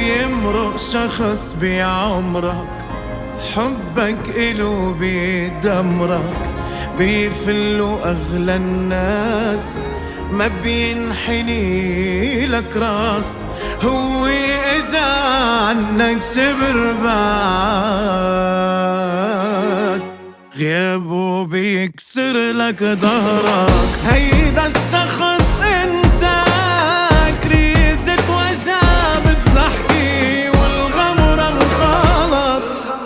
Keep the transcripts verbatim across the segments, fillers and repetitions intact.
بيمرق شخص بعمرك، حبك إلو بيدمرك، بيفلوا أغلى الناس، ما بينحني لك راس. هو إذا عنك شبر بعد، غيابه بيكسر لك ظهرك. هيدا الشخص انت، كريزة وجع بدنا احكي والغمرة الغلط.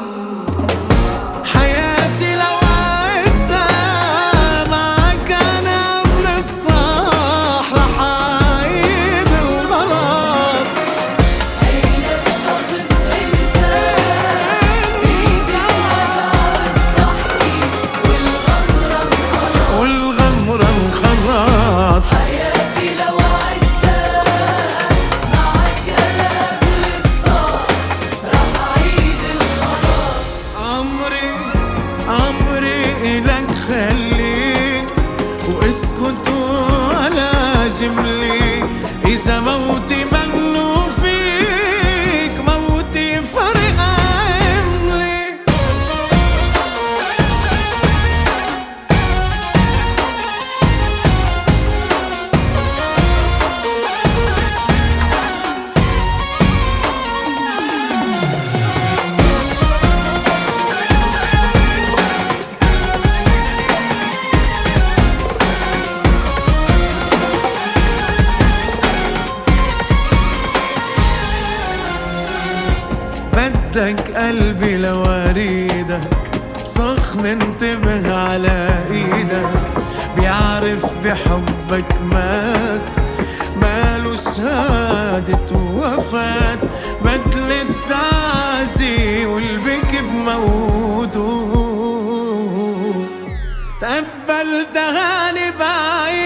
حياتي لو عدتها معك انا قبل الصح، رح اعيد الغلط. هيدا الشخص انت، كريزة وجع بدنا احكي والغمرة انخلط. والغمرة انخلط. حياتي لو عدتها معك انا قبل الصح، رح اعيد الغلط. عمري عمري إلك خلي، واسكت ولا جملي. إذا موتي منو فيك، موتي فرق عملي. بدك قلبي لوريدك، صخن انتبه على ايدك. بيعرف بحبك مات، ماله شهادة وفاة. بدل التعزي والبكي بموته، تقبل تهاني بعيد.